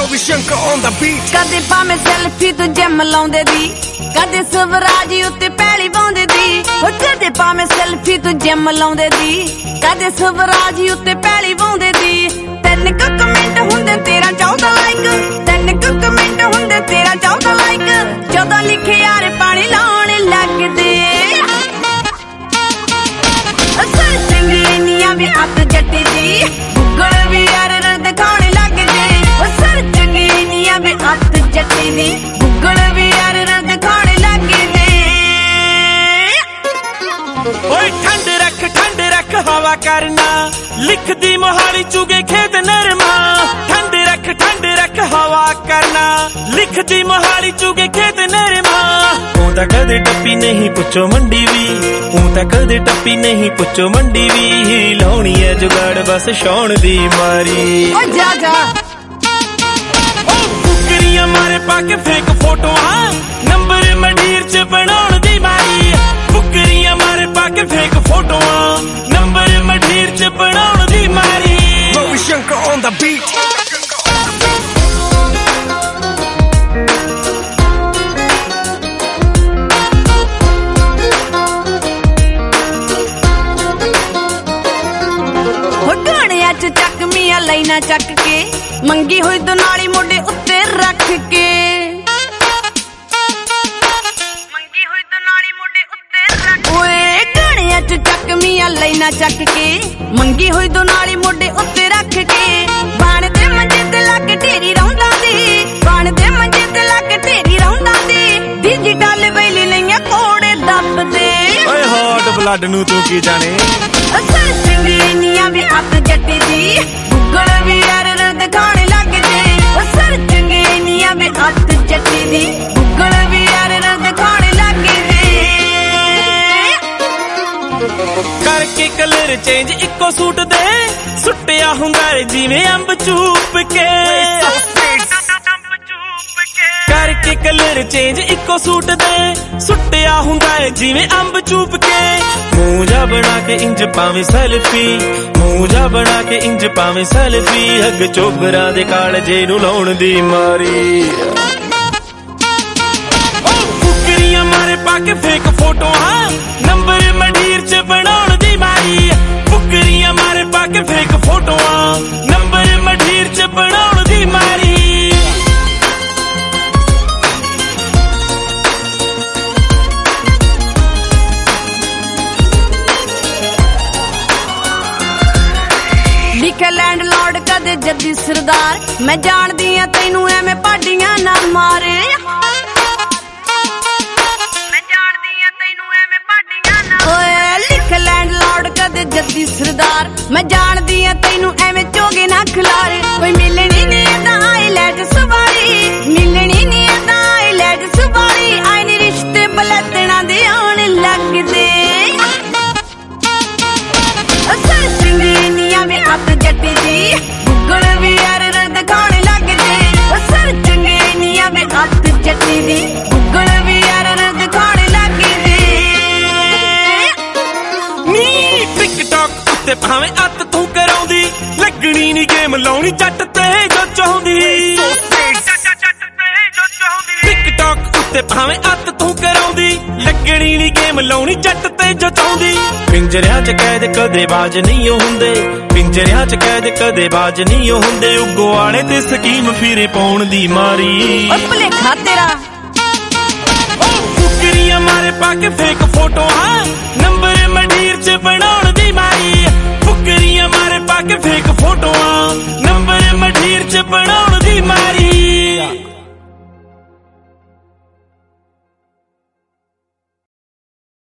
Shankar on the beat. ਕਦੇ ਭਾਵੇਂ selfie ਤੂੰ ਜਿਮ ਲਾਉਂਦੇ ਦੀ, ਕਦੇ ਸਵਰਾਜ ਉੱਤੇ ਪੈਲੀ ਪਾਉਂਦੇ ਦੀ। ਹੋ ਕਦੇ ਭਾਵੇਂ ਸੈਲਫੀ ਤੂੰ ਜਿਮ ਲਾਉਂਦੇ ਦੀ, ਕਦੇ ਸਵਰਾਜ ਉੱਤੇ ਪੈਲੀ ਪਾਉਂਦੇ ਦੀ। 3 ਕਮੈਂਟ ਹੁੰਦੇ 13 14 ਲਾਈਕ, 3 ਕਮੈਂਟ ਹੁੰਦੇ 13 14 ਲਾਈਕ। 14 ਲਿਖੇ ਯਾਰ ਪਾਣੀ ਲਾਉਣ ਲੱਗਦੇ। ਅਸਲ ਚੰਗੀ ਨੀਆਂ ਵੀ ਹੱਥ ਜੱਟੀ ਦੀ, ਗੁੱਗਲ ਵੀ ਯਾਰ ਦਿਖਾਉਣ ਲੱਗਦੇ। ਅਸਲ ਚੰਗੀ ਨੀਆਂ ਵੀ ਹੱਥ ਜੱਟੀ ਦੀ, ਗੁੱਗਲ ਵੀ ਯਾਰ ਦਿਖਾਉਣ ਲੱਗਦੇ। ਓਏ ਠੰਡ ਰੱਖ ਹਵਾ ਕਰਨਾ, ਲਿਖਦੀ ਮੋਹਾਲੀ ਚੁਗੇ ਖੇਤ ਨਰਮਾ। ਠੰਡ ਰੱਖ ਹਵਾ ਕਰਨਾ, ਲਿਖਦੀ ਮੋਹਾਲੀ ਚੁਗੇ ਖੇਤ ਨਰਮਾ। ਤੂੰ ਤਾਂ ਕਦੇ ਟੱਪੀ ਨਹੀਂ ਪੁੱਛੋ ਮੰਡੀ ਵੀ, ਤੂੰ ਤਾਂ ਕਦੇ ਟੱਪੀ ਨਹੀਂ ਪੁੱਛੋ ਮੰਡੀ ਵੀ। ਲਾਉਣੀ ਐ ਜੁਗਾੜ ਬਸ ਸ਼ੌਣ ਦੀ ਮਾਰੀ। ਓ ਜਾ ਜਾ ਕੁਕਰੀਆਂ ਮਾਰੇ ਪਾ ਕੇ ਫੇਕ ਫੋਟੋਆਂ, ਨੰਬਰ ਮੰਡੀਰ ਚ ਬਣਾਉਣ ਦੀ ਮਾਰੀ। ਕੁਕਰੀਆਂ ਮਾਰੇ ਪਾ ਕੇ ਫੇਕ ਫੋਟੋਆਂ, ਨੰਬਰ ਮੰਡੀਰ ਚ ਬਣਾਉਣ ਦੀ ਮਾਰੀ। Shankar on the beat. ਚੱਕਮੀਆਂ ਲਾਈਨਾਂ ਚੱਕ ਕੇ, ਮੰਗੀ ਹੋਈ ਦੁਨਾਲੀ ਮੋਢੇ ਉੱਤੇ ਰੱਖ ਕੇ। ਮੰਗੀ ਹੋਈ ਦੁਨਾਲੀ ਮੋਢੇ ਉੱਤੇ ਰੱਖ। ਓਏ ਗਾਣਿਆਂ ਚ ਚੱਕਮੀਆਂ ਲਾਈਨਾਂ ਚੱਕ ਕੇ, ਮੰਗੀ ਹੋਈ ਦੁਨਾਲੀ ਮੋਢੇ ਉੱਤੇ ਰੱਖ ਕੇ। ਬਾਣ ਦੇ ਮੰਜੇ ਤੇ ਲਾ ਕੇ ਢੇਰੀ ਰੌਂਦਾਂ ਦੀ, ਬਾਣ ਦੇ ਮੰਜੇ ਤੇ ਲਾ ਕੇ ਢੇਰੀ ਰੌਂਦਾਂ ਦੀ। ਡਿਜੀਟਲ ਬੈਲੀ ਲਈਆਂ ਕੋੜੇ ਦੱਬਦੇ। ਓਏ ਹੌਟ ਬਲੱਡ ਨੂੰ ਤੂੰ ਕੀ ਜਾਣੇ। ਅਸਲ ਚੰਗੀ ਨੀਆਂ ਵੀ ਹੱਥ ਜੱਟੀ ਦੀ, ਗੁੱਗਲ ਵੀ ਯਾਰ ਦਿਖਾਉਣ ਲੱਗਦੇ। ਅਸਲ ਚੰਗੀ ਨੀਆਂ ਵੀ ਹੱਥ ਜੱਟੀ ਦੀ, ਗੁੱਗਲ ਵੀ ਯਾਰ ਦਿਖਾਉਣ ਲੱਗਦੇ। ਕਰਕੇ ਕਲਰ ਚੇਂਜ ਇੱਕੋ ਸੂਟ ਦੇ, ਸੁੱਟਿਆ ਹੁੰਦਾ ਏ ਜਿਵੇਂ ਅੰਬ ਚੂਪ ਕੇ। ਕਰਕੇ ਕਲਰ ਚੇਂਜ ਇੱਕੋ ਸੂਟ ਦੇ, ਸੁੱਟਿਆ ਹੁੰਦਾ ਏ ਜਿਵੇਂ ਅੰਬ ਚੂਪ ਕੇ। ਮੂੰਹ ਜਾ ਬਣਾ ਕੇ ਇੰਜ ਪਾਵੇਂ ਸੈਲਫੀ, ਮੂੰਹ ਜਾ ਬਣਾ ਕੇ ਇੰਜ ਪਾਵੇਂ ਸੈਲਫੀ। ਅੱਗ ਚੋਬਰਾਂ ਦੇ ਕਾਲਜੇ ਨੂੰ ਲਾਉਣ ਦੀ ਮਾਰੀ। ਕੁਕਰੀਆਂ ਮਾਰੇ ਪਾ ਕੇ ਫੇਕ ਫੋਟੋਆਂ, ਨੰਬਰ ਮੰਡੀਰ ਚ ਬਣਾਉਣ ਦੀ ਮਾਰੀ। ਕੁਕਰੀਆਂ ਮਾਰੇ ਪਾ ਕੇ ਫੇਕ ਫੋਟੋਆਂ, ਨੰਬਰ ਮੰਡੀਰ ਚ ਬਣਾਉਣ ਦੀ ਮਾਰੀ। ਲਿਖੇ ਲੈਂਡਲੋਰਡ ਕਦੇ ਜੱਦੀ ਸਰਦਾਰ, ਮੈਂ ਜਾਣਦੀ ਆ ਤੈਨੂੰ ਐਵੇਂ ਪਾਡੀਆਂ ਨਾ ਮਾਰੇ। ਮੈਂ ਜਾਣਦੀ ਆ ਤੈਨੂੰ ਐਵੇਂ ਪਾਡੀਆਂ ਨਾ। ਓਏ ਲਿਖੇ ਲੈਂਡਲੋਰਡ ਕਦੇ ਜੱਦੀ ਸਰਦਾਰ, ਮੈਂ ਜਾਣਦੀ ਆ ਤੈਨੂੰ ਐਵੇਂ ਚੋਗੇ ਨਾ ਖਿਲਾਰੇ। ਕੋਈ ਮਿਲਣੀ ਨੀ ਏਦਾਂ ਆਈਲੈਟ ਸਵਾਰੀ, ਮਿਲਣੀ ਨੀ ਏਦਾਂ ਆਈਲੈਟ ਸਵਾਰੀ। ਆਈ ਨੀ ਰਿਸ਼ਤੇ ਬਲੱਤਣਾ ਦੇ ਆਉਣ ਲੱਗਦੇ। ਅਸਲ ਚੰਗੀ ਨੀਆਂ ਵੀ ਹੱਥ ਜੱਟੀ ਦੀ, ਗੁੱਗਲ ਵੀ ਯਾਰ ਦਿਖਾਉਣ ਲੱਗਦੇ। ਅਸਲ ਚੰਗੀ ਨੀਆਂ ਵੀ ਹੱਥ ਜੱਟੀ ਦੀ, ਗੁੱਗਲ ਵੀ ਯਾਰ ਦਿਖਾਉਣ ਲੱਗਦੇ। ਨੀ ਟਿਕਟੌਕ ਉੱਤੇ ਭਾਵੇਂ ਅੱਤ ਤੂੰ ਕਰਾਉਂਦੀ, ਲੱਗਣੀ ਨੀ ਗੇਮ ਲਾਉਣੀ ਜੱਟ ਤੇ ਜੋ ਚਾਹੁੰਦੀ। ਟਿਕਟੌਕ ਉੱਤੇ ਭਾਵੇਂ ਅੱਤ ਤੂੰ ਕਰਾਉਂਦੀ, ਲੱਗਣੀ ਨੀ ਗੇਮ ਲਾਉਣੀ ਜੱਟ ਤੇ ਜੋ ਚਾਹੁੰਦੀ। ਪਿੰਜਰਿਆਂ ਚ ਕੈਦ ਕਦੇ ਬਾਜ ਨਹੀਂ ਹੁੰਦੇ, ਪਿੰਜਰਿਆਂ ਚ ਕੈਦ ਕਦੇ ਬਾਜ ਨਹੀਂ ਹੁੰਦੇ। ਉਗੋ ਵਾਲੇ ਤੇ ਸਕੀਮ ਫਿਰੇ ਪਾਉਣ ਦੀ ਮਾਰੀ। ਓ ਭੁਲੇਖਾ ਤੇਰਾ। ਕੁਕਰੀਆਂ ਮਾਰੇ ਪਾ ਕੇ ਫੇਕ ਫੋਟੋਆਂ,